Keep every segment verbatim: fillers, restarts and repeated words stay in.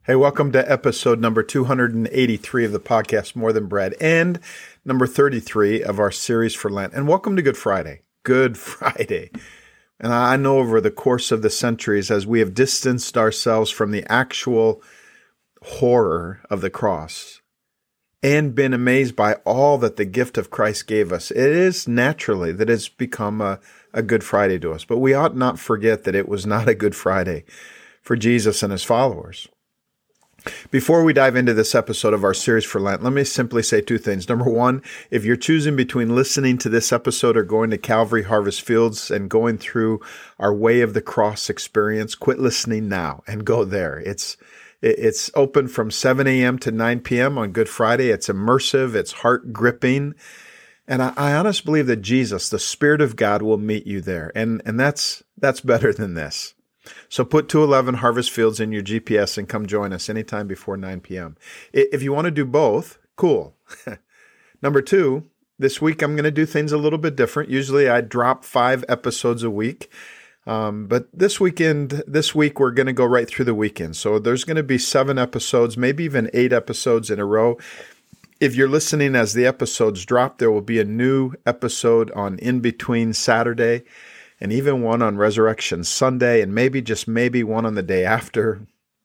Hey, welcome to episode number two hundred eighty-three of the podcast, More Than Bread, and number thirty-three of our series for Lent. And welcome to Good Friday. Good Friday. And I know over the course of the centuries, as we have distanced ourselves from the actual horror of the cross and been amazed by all that the gift of Christ gave us, it is naturally that it's become a, a Good Friday to us. But we ought not forget that it was not a Good Friday for Jesus and his followers. Before we dive into this episode of our series for Lent, let me simply say two things. Number one, if you're choosing between listening to this episode or going to Calvary Harvest Fields and going through our Way of the Cross experience, quit listening now and go there. It's it's open from seven a.m. to nine p.m. on Good Friday. It's immersive. It's heart-gripping. And I, I honestly believe that Jesus, the Spirit of God, will meet you there. And, and that's that's better than this. So put two eleven Harvest Fields in your G P S and come join us anytime before nine p.m. If you want to do both, cool. Number two, this week I'm going to do things a little bit different. Usually I drop five episodes a week. Um, but this weekend, this week, we're going to go right through the weekend. So there's going to be seven episodes, maybe even eight episodes in a row. If you're listening as the episodes drop, there will be a new episode on In Between Saturday, and even one on Resurrection Sunday, and maybe, just maybe, one on the day after.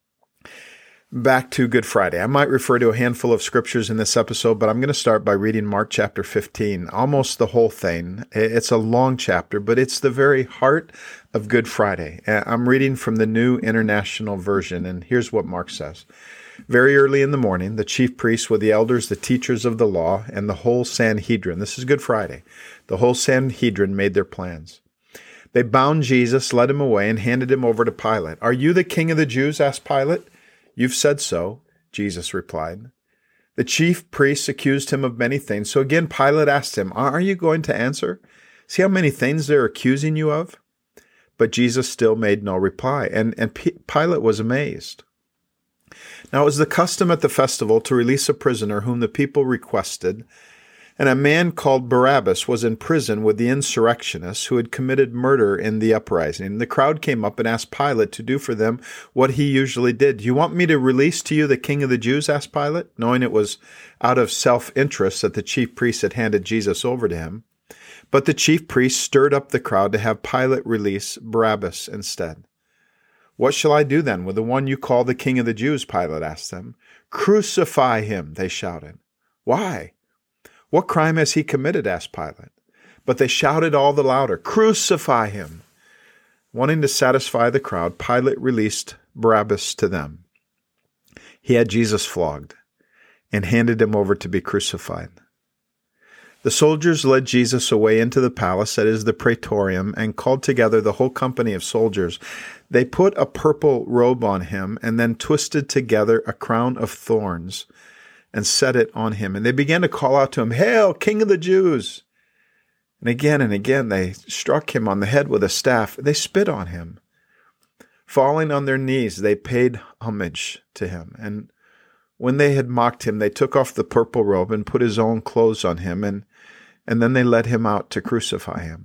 Back to Good Friday. I might refer to a handful of scriptures in this episode, but I'm going to start by reading Mark chapter fifteen, almost the whole thing. It's a long chapter, but it's the very heart of Good Friday. I'm reading from the New International Version, and here's what Mark says. Very early in the morning, the chief priests with the elders, the teachers of the law, and the whole Sanhedrin, this is Good Friday, the whole Sanhedrin made their plans. They bound Jesus, led him away, and handed him over to Pilate. Are you the king of the Jews? Asked Pilate. You've said so, Jesus replied. The chief priests accused him of many things. So again, Pilate asked him, are you going to answer? See how many things they're accusing you of? But Jesus still made no reply, and, and P- Pilate was amazed. Now it was the custom at the festival to release a prisoner whom the people requested, and a man called Barabbas was in prison with the insurrectionists who had committed murder in the uprising. The crowd came up and asked Pilate to do for them what he usually did. Do you want me to release to you the king of the Jews? Asked Pilate, knowing it was out of self-interest that the chief priests had handed Jesus over to him. But the chief priests stirred up the crowd to have Pilate release Barabbas instead. What shall I do then with the one you call the king of the Jews? Pilate asked them. Crucify him, they shouted. Why? What crime has he committed? Asked Pilate. But they shouted all the louder, Crucify him! Wanting to satisfy the crowd, Pilate released Barabbas to them. He had Jesus flogged and handed him over to be crucified. The soldiers led Jesus away into the palace, that is the praetorium, and called together the whole company of soldiers. They put a purple robe on him and then twisted together a crown of thorns and set it on him. And they began to call out to him, Hail, King of the Jews! And again and again they struck him on the head with a staff. They spit on him. Falling on their knees, they paid homage to him. And when they had mocked him, they took off the purple robe and put his own clothes on him, and, and then they led him out to crucify him.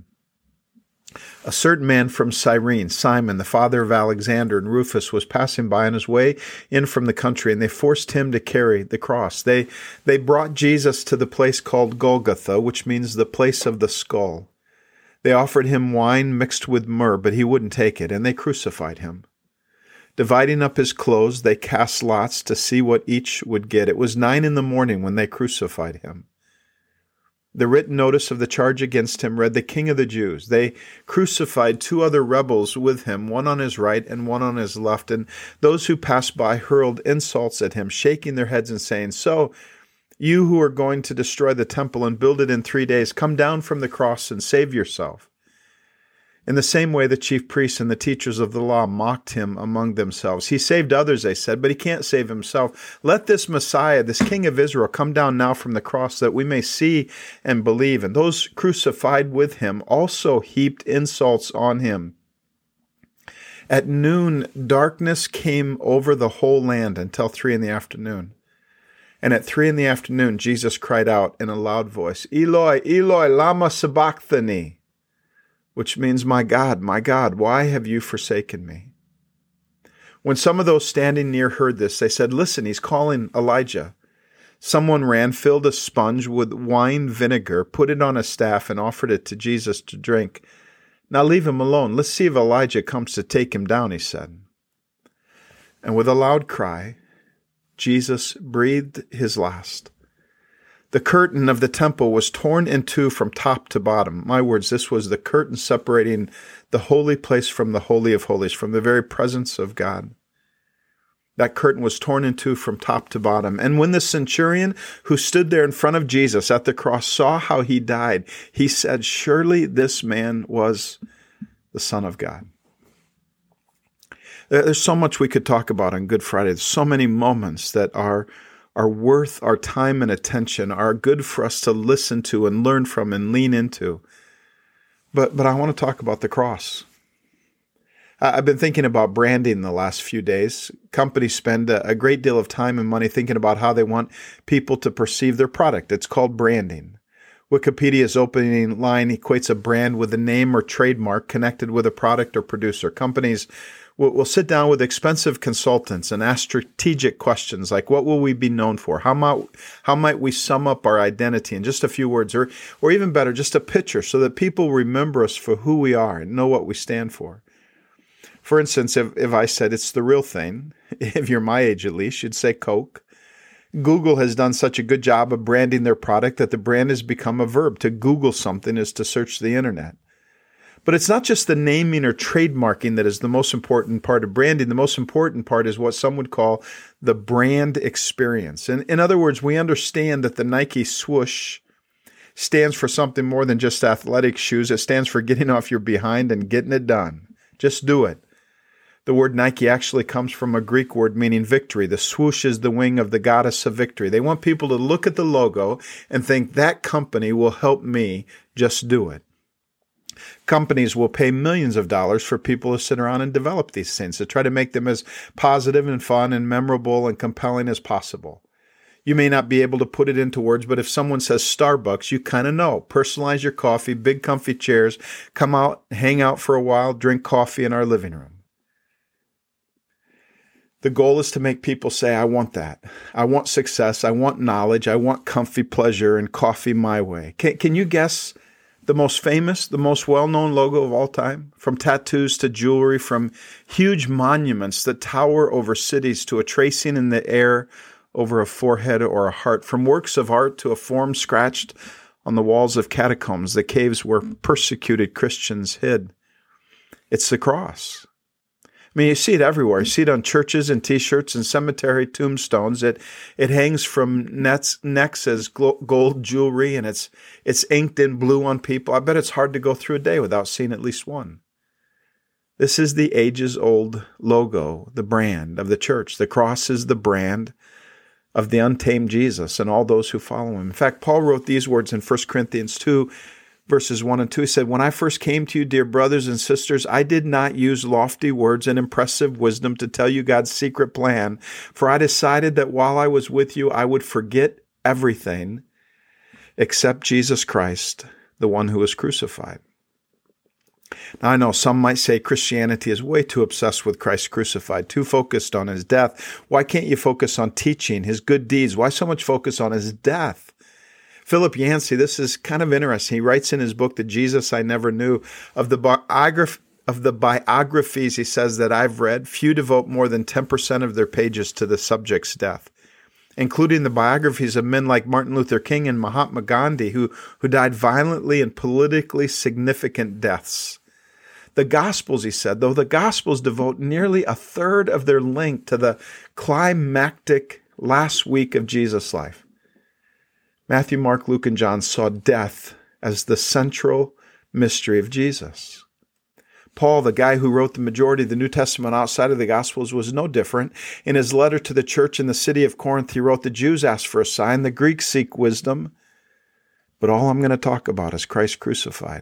A certain man from Cyrene, Simon, the father of Alexander and Rufus, was passing by on his way in from the country, and they forced him to carry the cross. They, they brought Jesus to the place called Golgotha, which means the place of the skull. They offered him wine mixed with myrrh, but he wouldn't take it, and they crucified him. Dividing up his clothes, they cast lots to see what each would get. It was nine in the morning when they crucified him. The written notice of the charge against him read, The King of the Jews. They crucified two other rebels with him, one on his right and one on his left, and those who passed by hurled insults at him, shaking their heads and saying, So, you who are going to destroy the temple and build it in three days, come down from the cross and save yourself. In the same way, the chief priests and the teachers of the law mocked him among themselves. He saved others, they said, but he can't save himself. Let this Messiah, this King of Israel, come down now from the cross that we may see and believe. And those crucified with him also heaped insults on him. At noon, darkness came over the whole land until three in the afternoon. And at three in the afternoon, Jesus cried out in a loud voice, Eloi, Eloi, lama sabachthani, which means, My God, my God, why have you forsaken me? When some of those standing near heard this, they said, "Listen, he's calling Elijah." Someone ran, filled a sponge with wine vinegar, put it on a staff, and offered it to Jesus to drink. "Now leave him alone. Let's see if Elijah comes to take him down," he said. And with a loud cry, Jesus breathed his last. The curtain of the temple was torn in two from top to bottom. My words, this was the curtain separating the holy place from the Holy of Holies, from the very presence of God. That curtain was torn in two from top to bottom. And when the centurion who stood there in front of Jesus at the cross saw how he died, he said, "Surely this man was the Son of God." There's so much we could talk about on Good Friday. There's so many moments that are, are worth our time and attention, are good for us to listen to and learn from and lean into. But, but I want to talk about the cross. I've been thinking about branding the last few days. Companies spend a great deal of time and money thinking about how they want people to perceive their product. It's called branding. Wikipedia's opening line equates a brand with a name or trademark connected with a product or producer. Companies will, will sit down with expensive consultants and ask strategic questions like, what will we be known for? How might, how might we sum up our identity in just a few words? Or, or even better, just a picture so that people remember us for who we are and know what we stand for. For instance, if, if I said it's the real thing, if you're my age at least, you'd say Coke. Google has done such a good job of branding their product that the brand has become a verb. To Google something is to search the internet. But it's not just the naming or trademarking that is the most important part of branding. The most important part is what some would call the brand experience. In, in other words, we understand that the Nike swoosh stands for something more than just athletic shoes. It stands for getting off your behind and getting it done. Just do it. The word Nike actually comes from a Greek word meaning victory. The swoosh is the wing of the goddess of victory. They want people to look at the logo and think that company will help me. Just do it. Companies will pay millions of dollars for people to sit around and develop these things, to try to make them as positive and fun and memorable and compelling as possible. You may not be able to put it into words, but if someone says Starbucks, you kind of know. Personalize your coffee, big comfy chairs, come out, hang out for a while, drink coffee in our living room. The goal is to make people say, I want that. I want success. I want knowledge. I want comfy pleasure and coffee my way. Can, can you guess the most famous, the most well-known logo of all time? From tattoos to jewelry, from huge monuments that tower over cities to a tracing in the air over a forehead or a heart, from works of art to a form scratched on the walls of catacombs, the caves where persecuted Christians hid. It's the cross. I mean, you see it everywhere. You see it on churches and T-shirts and cemetery tombstones. It it hangs from nets, necks as gold jewelry, and it's it's inked in blue on people. I bet it's hard to go through a day without seeing at least one. This is the ages-old logo, the brand of the church. The cross is the brand of the untamed Jesus and all those who follow him. In fact, Paul wrote these words in First Corinthians two, verses one and two. He said, "When I first came to you, dear brothers and sisters, I did not use lofty words and impressive wisdom to tell you God's secret plan, for I decided that while I was with you, I would forget everything except Jesus Christ, the one who was crucified." Now, I know some might say Christianity is way too obsessed with Christ crucified, too focused on his death. Why can't you focus on teaching, his good deeds? Why so much focus on his death? Philip Yancey, this is kind of interesting. He writes in his book, The Jesus I Never Knew, of the biograph- of the biographies, he says, that I've read, few devote more than ten percent of their pages to the subject's death, including the biographies of men like Martin Luther King and Mahatma Gandhi, who, who died violently and politically significant deaths. The Gospels, he said, though the Gospels devote nearly a third of their length to the climactic last week of Jesus' life, Matthew, Mark, Luke, and John saw death as the central mystery of Jesus. Paul, the guy who wrote the majority of the New Testament outside of the Gospels, was no different. In his letter to the church in the city of Corinth, he wrote, "The Jews ask for a sign, the Greeks seek wisdom, but all I'm going to talk about is Christ crucified."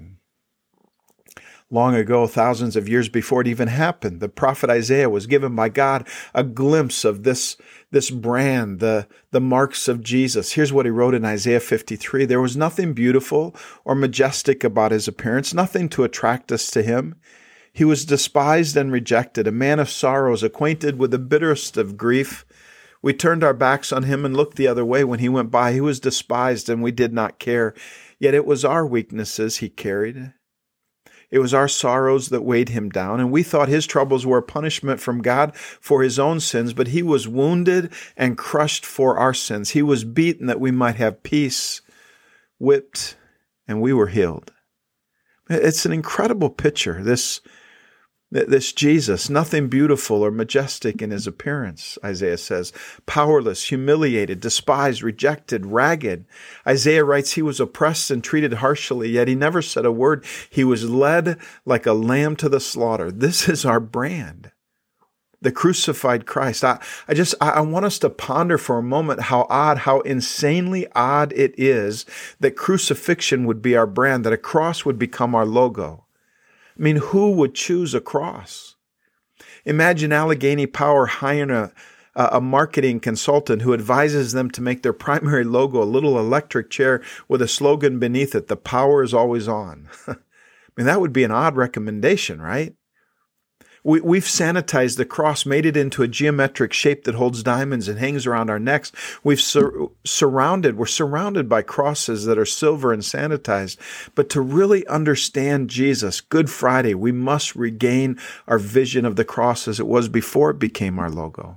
Long ago, thousands of years before it even happened, the prophet Isaiah was given by God a glimpse of this, this brand, the, the marks of Jesus. Here's what he wrote in Isaiah fifty-three. "There was nothing beautiful or majestic about his appearance, nothing to attract us to him. He was despised and rejected, a man of sorrows, acquainted with the bitterest of grief. We turned our backs on him and looked the other way when he went by. He was despised and we did not care. Yet it was our weaknesses he carried. It was our sorrows that weighed him down, and we thought his troubles were a punishment from God for his own sins, but he was wounded and crushed for our sins. He was beaten that we might have peace, whipped, and we were healed. It's an incredible picture, this This Jesus, nothing beautiful or majestic in his appearance, Isaiah says, powerless, humiliated, despised, rejected, ragged. Isaiah writes he was oppressed and treated harshly, yet he never said a word. He was led like a lamb to the slaughter. This is our brand, the crucified Christ. I, I just, I, I want us to ponder for a moment how odd, how insanely odd it is that crucifixion would be our brand, that a cross would become our logo. I mean, who would choose a cross? Imagine Allegheny Power hiring a, a marketing consultant who advises them to make their primary logo a little electric chair with a slogan beneath it, "The power is always on." I mean, that would be an odd recommendation, right? We, we've sanitized the cross, made it into a geometric shape that holds diamonds and hangs around our necks. We've sur- surrounded, we're surrounded by crosses that are silver and sanitized. But to really understand Jesus, Good Friday, we must regain our vision of the cross as it was before it became our logo.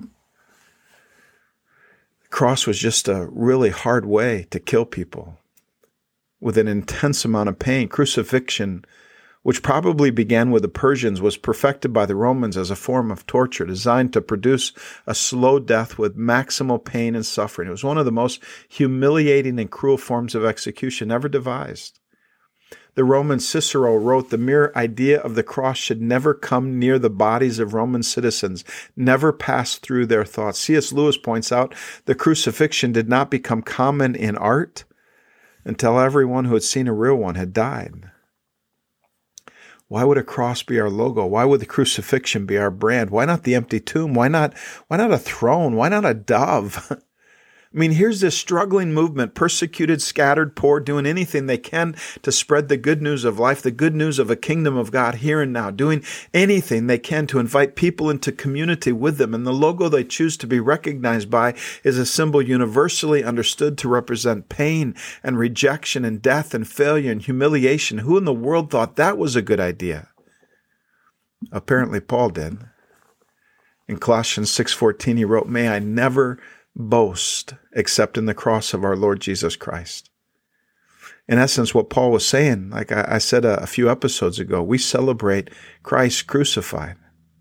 The cross was just a really hard way to kill people with an intense amount of pain. Crucifixion, which probably began with the Persians, was perfected by the Romans as a form of torture designed to produce a slow death with maximal pain and suffering. It was one of the most humiliating and cruel forms of execution ever devised. The Roman Cicero wrote, "The mere idea of the cross should never come near the bodies of Roman citizens, never pass through their thoughts." C S Lewis points out the crucifixion did not become common in art until everyone who had seen a real one had died. Why would a cross be our logo? Why would the crucifixion be our brand? Why not the empty tomb? Why not, why not a throne? Why not a dove? I mean, here's this struggling movement, persecuted, scattered, poor, doing anything they can to spread the good news of life, the good news of a kingdom of God here and now, doing anything they can to invite people into community with them. And the logo they choose to be recognized by is a symbol universally understood to represent pain and rejection and death and failure and humiliation. Who in the world thought that was a good idea? Apparently Paul did. In Colossians six fourteen, he wrote, "May I never boast except in the cross of our Lord Jesus Christ." In essence, what Paul was saying, like I, I said a, a few episodes ago, we celebrate Christ crucified.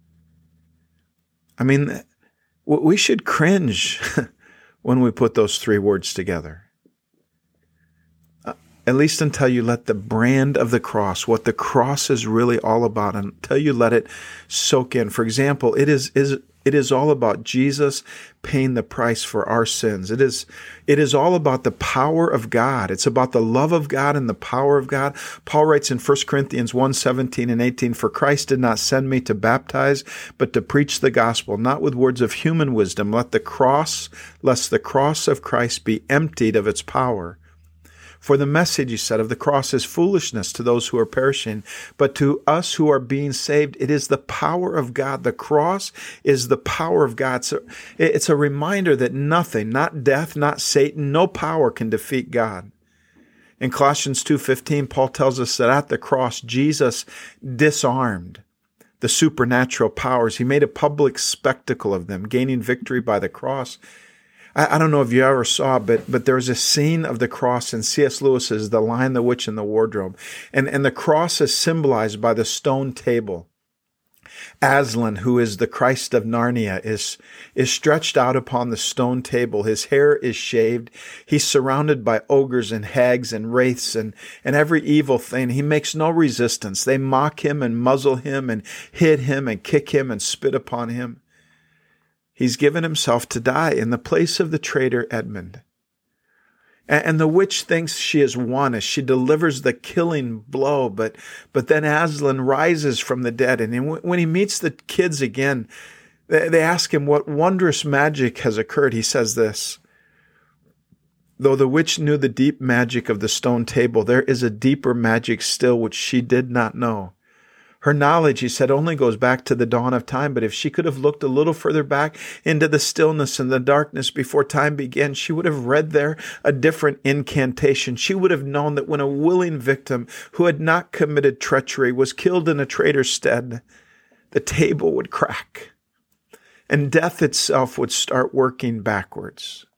I mean, we should cringe when we put those three words together. Uh, at least until you let the brand of the cross, what the cross is really all about, until you let it soak in. For example, it is is It is all about Jesus paying the price for our sins. It is, it is all about the power of God. It's about the love of God and the power of God. Paul writes in First Corinthians one, seventeen and eighteen, "For Christ did not send me to baptize, but to preach the gospel, not with words of human wisdom. Let the cross, lest the cross of Christ be emptied of its power. For the message," he said, "of the cross is foolishness to those who are perishing, but to us who are being saved, it is the power of God." The cross is the power of God. So it's a reminder that nothing, not death, not Satan, no power can defeat God. In Colossians two fifteen, Paul tells us that at the cross, Jesus disarmed the supernatural powers. He made a public spectacle of them, gaining victory by the cross. I don't know if you ever saw, but but there's a scene of the cross in C S Lewis's The Lion, the Witch, and the Wardrobe. And, and the cross is symbolized by the stone table. Aslan, who is the Christ of Narnia, is, is stretched out upon the stone table. His hair is shaved. He's surrounded by ogres and hags and wraiths and, and every evil thing. He makes no resistance. They mock him and muzzle him and hit him and kick him and spit upon him. He's given himself to die in the place of the traitor Edmund. And the witch thinks she has won as she delivers the killing blow, but but then Aslan rises from the dead. And when he meets the kids again, they ask him what wondrous magic has occurred. He says this, "Though the witch knew the deep magic of the stone table, there is a deeper magic still which she did not know. Her knowledge, he said, only goes back to the dawn of time. But if she could have looked a little further back into the stillness and the darkness before time began, she would have read there a different incantation. She would have known that when a willing victim who had not committed treachery was killed in a traitor's stead, the table would crack and death itself would start working backwards.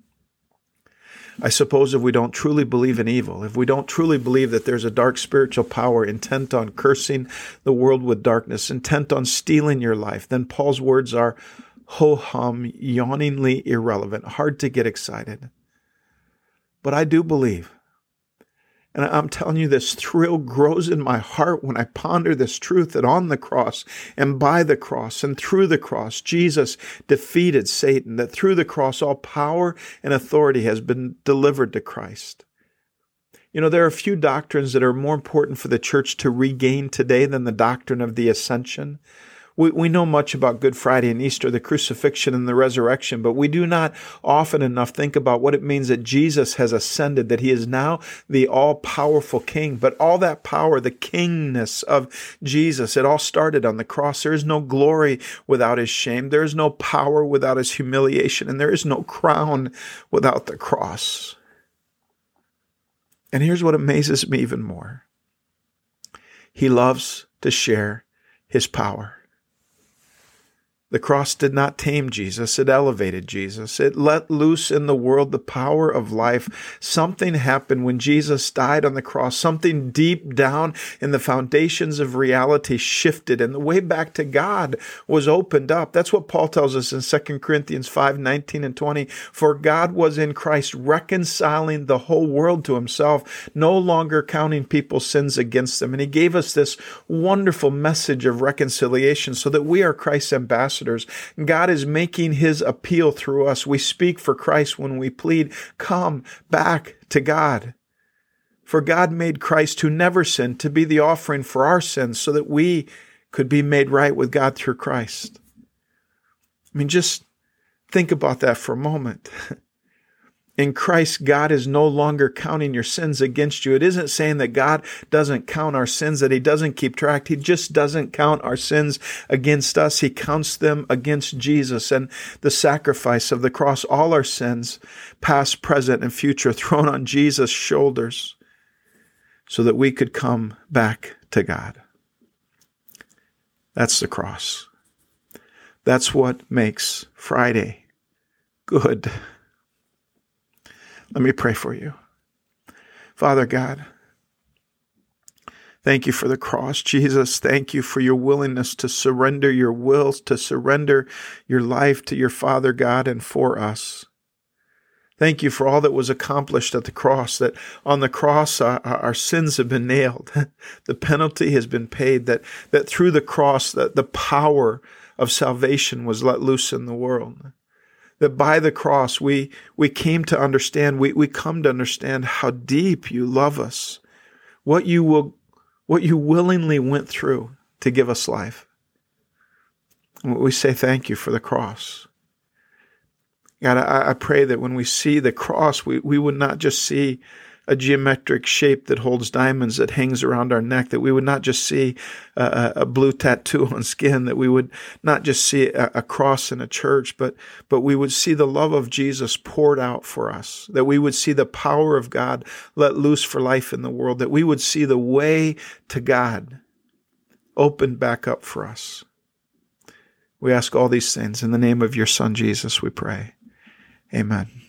I suppose if we don't truly believe in evil, if we don't truly believe that there's a dark spiritual power intent on cursing the world with darkness, intent on stealing your life, then Paul's words are ho-hum, yawningly irrelevant, hard to get excited. But I do believe, and I'm telling you, this thrill grows in my heart when I ponder this truth that on the cross and by the cross and through the cross, Jesus defeated Satan, that through the cross, all power and authority has been delivered to Christ. You know, there are a few doctrines that are more important for the church to regain today than the doctrine of the ascension. We, we know much about Good Friday and Easter, the crucifixion and the resurrection, but we do not often enough think about what it means that Jesus has ascended, that he is now the all-powerful king. But all that power, the kingness of Jesus, it all started on the cross. There is no glory without his shame. There is no power without his humiliation, and there is no crown without the cross. And here's what amazes me even more. He loves to share his power. The cross did not tame Jesus. It elevated Jesus. It let loose in the world the power of life. Something happened when Jesus died on the cross. Something deep down in the foundations of reality shifted, and the way back to God was opened up. That's what Paul tells us in Second Corinthians five, nineteen and twenty. For God was in Christ reconciling the whole world to himself, no longer counting people's sins against them. And he gave us this wonderful message of reconciliation so that we are Christ's ambassadors. God is making his appeal through us. We speak for Christ when we plead, come back to God. For God made Christ, who never sinned, to be the offering for our sins so that we could be made right with God through Christ. I mean, just think about that for a moment. In Christ, God is no longer counting your sins against you. It isn't saying that God doesn't count our sins, that he doesn't keep track. He just doesn't count our sins against us. He counts them against Jesus and the sacrifice of the cross. All our sins, past, present, and future, thrown on Jesus' shoulders so that we could come back to God. That's the cross. That's what makes Friday good. Let me pray for you. Father God, thank you for the cross. Jesus, thank you for your willingness to surrender your will, to surrender your life to your Father God and for us. Thank you for all that was accomplished at the cross, that on the cross our, our sins have been nailed. The penalty has been paid, that, that through the cross that the power of salvation was let loose in the world. That by the cross we we came to understand, we, we come to understand how deep you love us, what you will what you willingly went through to give us life. And we say thank you for the cross. God, I, I pray that when we see the cross, we, we would not just see a geometric shape that holds diamonds that hangs around our neck, that we would not just see a, a blue tattoo on skin, that we would not just see a, a cross in a church, but, but we would see the love of Jesus poured out for us, that we would see the power of God let loose for life in the world, that we would see the way to God opened back up for us. We ask all these things in the name of your Son, Jesus, we pray. Amen.